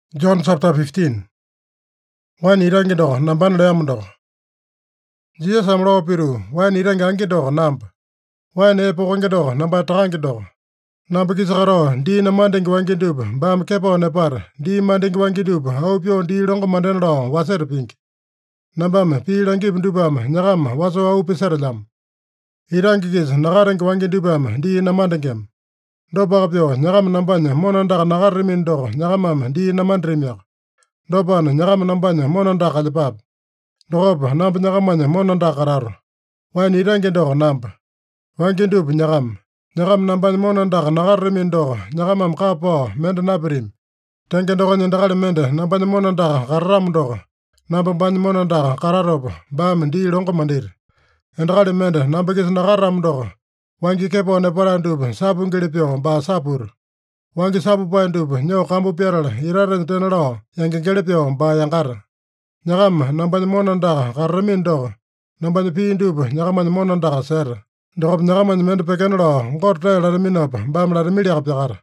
John chapter 15. Wan irangi doko namban leam doko. Jesus amlo piru, wan irangi angi doko namba. Wan e pokongi doko namba takangi doko. Namba kisakaro, di na mandengi wangi duba, bam kepo ne par, di mandengi wangi duba, au pio di longo manden lo, waser pinki. Nambam, pi langi dubam, nyagam, waso au pisar lam. Irangi kis, nagarangi wangi dubam, di na mandengem. Doba pio, nyagam nambanya, monanda nagarimin doko, nyagamam, di na mandrimyak. Doban nyagam nambanya monanda kalipap. Dogob namba nyagamanya monanda kararo. Wan irangi doko namba. Wangi dub nyagam. Nyagam nambanya monanda nagarimin doko, nyagamam kapo, mende napirim. Tenge doko nyandakali mende, nambanya monanda kararam doko. Namba banya monanda kararobo, bam di longo mandir. Endakali mende, namba kis nagaram doko. Wangi kepo ne parandub, sabu ngilipyo, ba sapur. Wangi sabu paindub, nyo kambu pierala, iraren tenalo, yangi ngilipyo, ba yangara. Nyagam, nambanya monanda karamin doko. Nambanya piindub, nyagamanya monanda ser. Dokob nyagamanya mende pekenalo, ngorte laraminop, bam laramiliak piakara.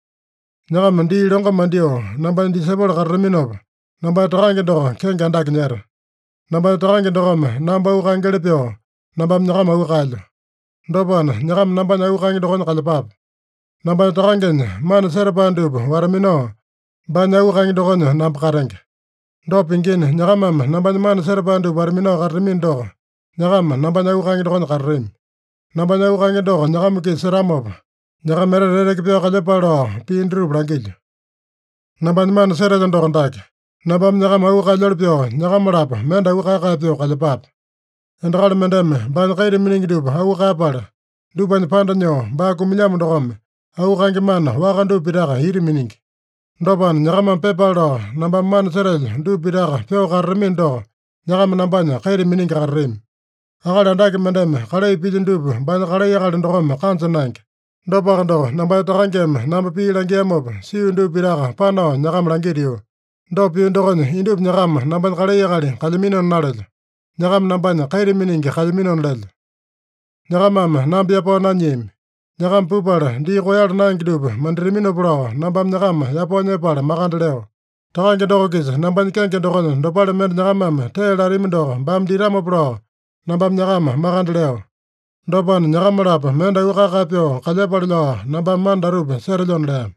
Nyagam di longo mandio, nambanya disabol karaminop. Nambanya takangi doko, kenga andak nyer. Nambanya takangi dokome, namba uka ngilipyo, nambam nyagama ukalyo. Doban, nyagam nambanya ukangi dokon kalipap. Nambanya takangenya, mana serapandub, waramino, banya ukangi dokon namba karenge. Dopingin, nyagamam, nambanya mana serapandub, waramino karamin doko. Nyagam, nambanya ukangi dokon kararim. Nambanya ukangi doko, nyagam ki seramop. Nyagam mere kipyo kalepalo, piindrub langilyo. Nambanya mana serajan dokon dake. Nambam nyagam ukalyo, nyagam rapa, menda ukakapyo kalepap. Endakali mendeme, banya kairi miningi dub, ukapala. Dubanya pandanyo, ba kuminyam dokome. Ukangi mana, wakandu piraka, hiri miningi. Doban, nyagam pepalo, nambam mana seraj, du piraka, pyo karamin doko. Nyagam nambanya, kairi miningi kararim. Akali andaki mendeme, kalai pijin dubu, banya kalai akali dokome, kansa nangi. Dobaka doko, nambaya takangem, namba pi langiemob, siu du piraka, pano, nyagam langirio. Dopi dokonyo, indub nyagam, nambanya kalai akali, kaliminon nalel. Nyagam nambanya, kairi miningi, kaliminon lel. Nyagamam, nambia po nanyim. Nyagam pupala, di koyal nangi dubu, mandrimino pula, nambam nyagam, yapo nyepala, makandaleo. Takangi doko kis, nambanya kenke dokonyo, dopala mende nyagamam, te larimin doko, bam diramo pula, nambam nyagam, makandaleo. Dopan nyagam rapa, menda ukakapyo, kalepalilo, nambam mandarub, serelyon leam.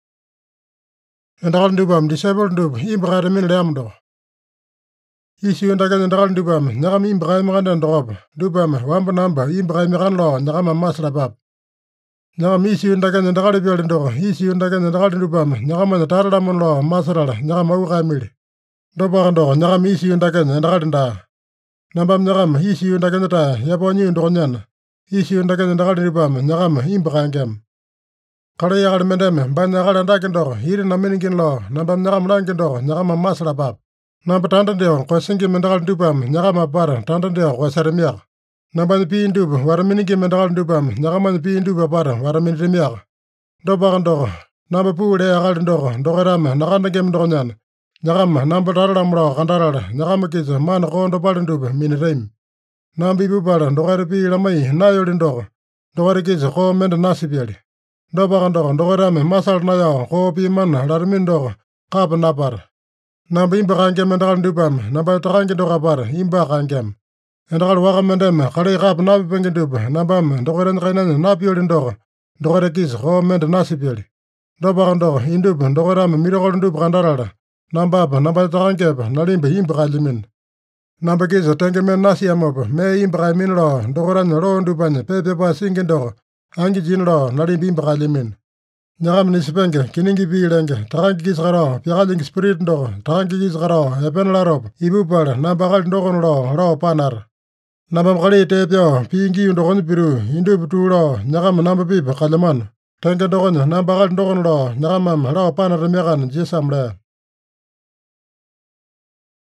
Endakal dubam, disable dub, imbakari min leam doko. Isi undakanya endakal dubam, nyagam imbakari makanden dokob, dubam, wamba namba, imbakari makanlo, nyagam maslapap. Nyagam isi undakanya endakal piolin doko, isi undakanya endakal dubam, nyagamanya taralamon lo, masarala, nyagam ukamili. Dopakan doko, nyagam isi undakanya endakal nda. Nambam nyagam isi undakanya ta, yapo nyi undokonyan. Isi undakanya endakal dubam, nyagam imbakangem. Kala yakal mendeme, banya yakal andakin doko, hiri naminingin lo, nambam nyagam langin doko, nyagam maslapap. Namba tandandeo, kwa singi mendakal dubam, nyagam apara, tandandeo, kwa sarimiak. Nambanya piin dubu, waraminingin mendakal dubam, nyagamanya piin dubu apara, waraminirimiak. Dopakan doko, namba puule yakal doko, dokorama, nakandagem dokonyan. Nyagam, namba taralam lo, kandarala, nyagam kisa, mana kondo palin dubu, minirim. Namba ipupala, dokore pi lamai, nayolin doko. Dokore kisa, ko menda nasipiali. Dopakan doko, dokorame, masal nayo, ko pi mana, laramin doko, kapa napara. Namba imbakangem mendakal dubam, namba takangi doko apara, imbakangem. Endakal waka mendeme, kalai kapa napi pengi dubu, nambam, dokore nakainanya, napiolin doko. Dokore kisa, ko menda nasipiali. Dopakan doko, indubu, dokorame, mirokol dubu kandarala. Nambapa, namba takangepa, nalimba imbakalimin. Namba kisa, tenge men nasiamopa, me imbakamin lo, dokoranya lo dubanya, pepepa singin doko. Angi jin lo, nalimba imbakalimin. Nyagam nisipenge, kiningi piilenge, takangi kisa karo, piakalingi spirit doko, takangi kisa karo, epen larop, ipupala, namba kali dokon lo panar. Namba kali tepyo, piingi undokonyo piru, indubu tu lo, nyagam namba pipa kalamano. Tenge dokonyo, namba kali dokon lo, nyagamam lo panar mekan, jisam le.